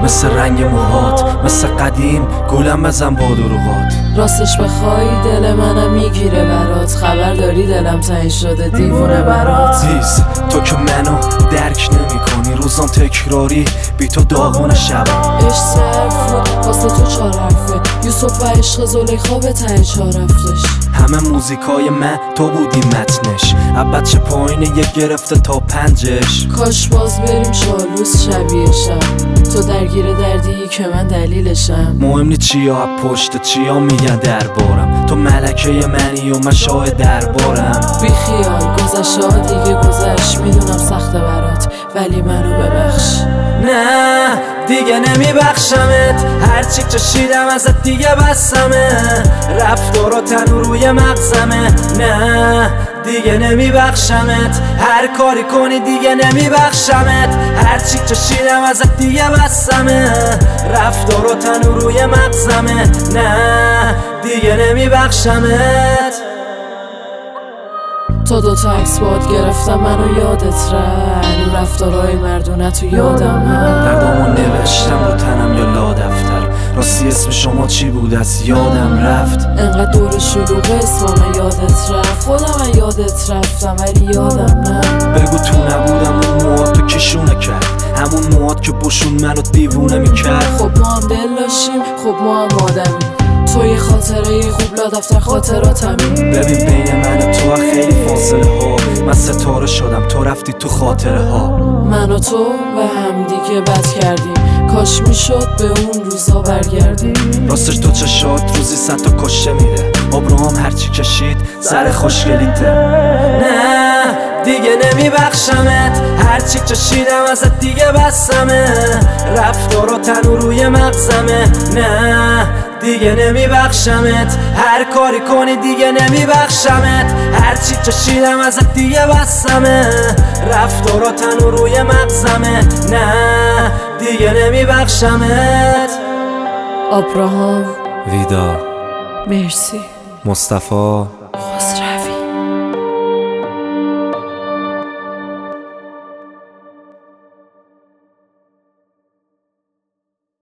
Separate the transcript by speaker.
Speaker 1: مثل رنگ موهات، مثل قدیم گولم بزن با دروغات.
Speaker 2: راستش بخوای دل منم میگیره برات، خبر داری دلم تنگ شده دیوونه برات.
Speaker 1: دیز تو که منو درک نمی کنی، روزام تکراری بی تو داغون شبم.
Speaker 2: عشق صرف بود واسه تو 4 حرفه، یوسف و عشق زلیخا به ته 4 رفتش.
Speaker 1: همه موزیکای من تو بودی متنش، بچه پایینه یه گرفته تا 5ش.
Speaker 2: کاش باز بریم چالوس شبیهشم، تو درگیر دردی که من دلیلشم.
Speaker 1: مهم نی چیا پشت چیا میگن دربارم، تو ملکه منی و من شاه دربارم.
Speaker 2: بی خیال گذشته ها دیگه گذشت، میدونم سخته برات ولی منو ببخش.
Speaker 1: نه دیگه نمیبخشمت، هرچی چشیدم ازت دیگه بسمه، رفتارا تنو روی مغزمه. نه دیگه نمیبخشمت، هر کاری کنی دیگه نمیبخشمت، هرچی چشیدم ازت دیگه بسمه، رفتارا تنو روی مغزمه. نه دیگه نمیبخشمت.
Speaker 2: تا 2 تا عکس باد گرفتم منو یادت رفت، رو رفتارهای مردونه تو یادم هست.
Speaker 1: دردامو نوشتم رو تنم یا لا دفتر، راستی اسم شما چی بود از یادم رفت.
Speaker 2: انقدر دور شلوغ اسمم یادت رفت، خودم من یادت رفتم ولی یادم نه.
Speaker 1: بگو تو نبودم اون موهاتو کشونه کرد، همون موهات که بشون منو دیوونه میکرد.
Speaker 2: خب ما هم دل داشتیم، خب ما هم آدمیم، تو یه خاطره خوب لا دفتر خاطراتمی.
Speaker 1: ببین بین من و تو خیلی فاصله ها، من ستاره شدم تو رفتی تو خاطره ها.
Speaker 2: من و تو به هم دیگه بد کردیم، کاش میشد به اون روزا برگردیم.
Speaker 1: راستش تو چشات روزی 100 تا کشه میره، آبراهام هرچی کشید سر خوشگلیته. نه دیگه نمیبخشمت، هرچی چشیدم ازت دیگه بسمه، رفتارا تنو روی مغزمه. نه دیگه نمیبخشمت، هر کاری کنی دیگه نمیبخشمت، هرچی چشیدم ازت دیگه بسمه، رفتارا تنو روی مغزمه. نه دیگه نمیبخشمت.
Speaker 2: آبراهام
Speaker 1: ویدا،
Speaker 2: مرسی،
Speaker 1: مصطفی،
Speaker 2: خسرو.